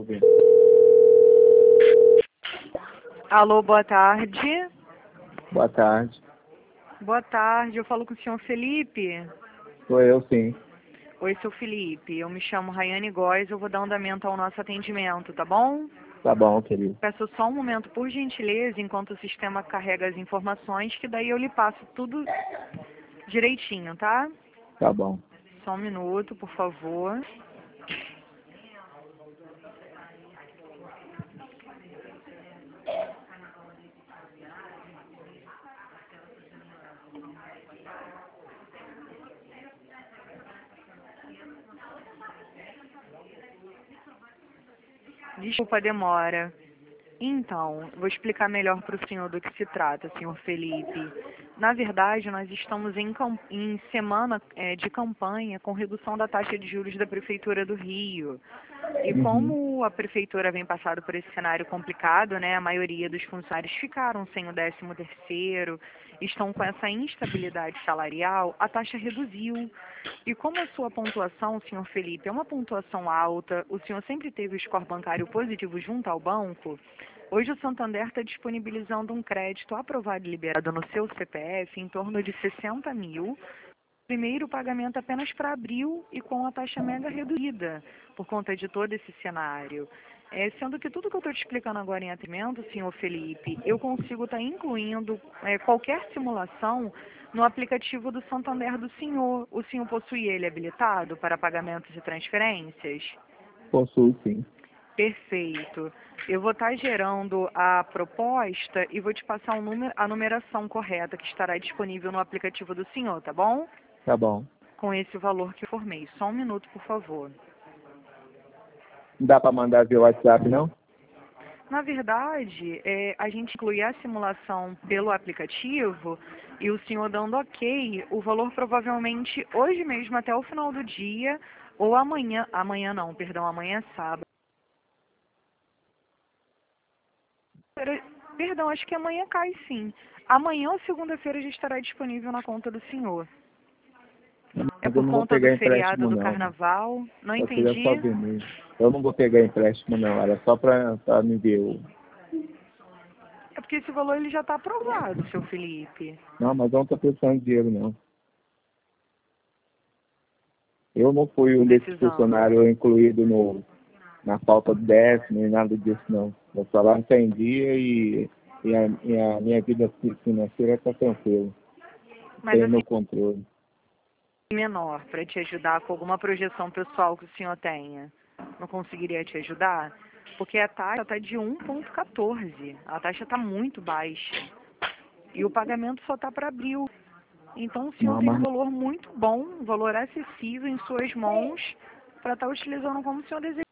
ver. Alô, boa tarde. Boa tarde. Boa tarde, eu falo com o senhor Felipe. Sou eu, sim. Oi, seu Felipe, eu me chamo Rayane Góes, eu vou dar andamento ao nosso atendimento, tá bom? Tá bom, querido. Peço só um momento, por gentileza, enquanto o sistema carrega as informações, que daí eu lhe passo tudo direitinho, tá? Tá bom. Só um minuto, por favor. Desculpa a demora. Então, vou explicar melhor para o senhor do que se trata, senhor Felipe. Na verdade, nós estamos em semana de campanha com redução da taxa de juros da Prefeitura do Rio. E Uhum. como a Prefeitura vem passando por esse cenário complicado, né, a maioria dos funcionários ficaram sem o 13º, estão com essa instabilidade salarial, a taxa reduziu. E como a sua pontuação, senhor Felipe, é uma pontuação alta, o senhor sempre teve o score bancário positivo junto ao banco, hoje o Santander está disponibilizando um crédito aprovado e liberado no seu CPF em torno de 60 mil, primeiro pagamento apenas para abril e com a taxa mega reduzida, por conta de todo esse cenário. Sendo que tudo que eu estou te explicando agora em atendimento, senhor Felipe, eu consigo estar incluindo qualquer simulação no aplicativo do Santander do senhor. O senhor possui ele habilitado para pagamentos e transferências? Possuo, sim. Perfeito. Eu vou estar gerando a proposta e vou te passar a numeração correta que estará disponível no aplicativo do senhor, tá bom? Tá bom. Com esse valor que eu formei. Só um minuto, por favor. Não dá pra mandar via WhatsApp, não? Na verdade, a gente inclui a simulação pelo aplicativo e o senhor dando ok, o valor provavelmente hoje mesmo até o final do dia ou amanhã não, perdão, amanhã é sábado. Perdão, acho que amanhã cai sim. Amanhã ou segunda-feira já estará disponível na conta do senhor. É Mas eu por não vou conta do pegar feriado empréstimo, do não. carnaval? Não Só seria entendi. só vermelho. Eu não vou pegar empréstimo, não. Era só pra me ver o... É porque esse valor ele já está aprovado, seu Felipe. Não, mas eu não tô precisando de dinheiro, não. Eu não fui um desses Precisando. funcionários incluído na falta de décimo e nada disso, não. Meu salário está em dia e a minha vida financeira está tranquila. Mas Tenho assim, meu controle. menor para te ajudar com alguma projeção pessoal que o senhor tenha, não conseguiria te ajudar? Porque a taxa está de 1,14. A taxa está muito baixa. E o pagamento só está para abril. Então o senhor Não, tem um mas valor muito bom, um valor acessível em suas mãos para estar utilizando como o senhor deseja.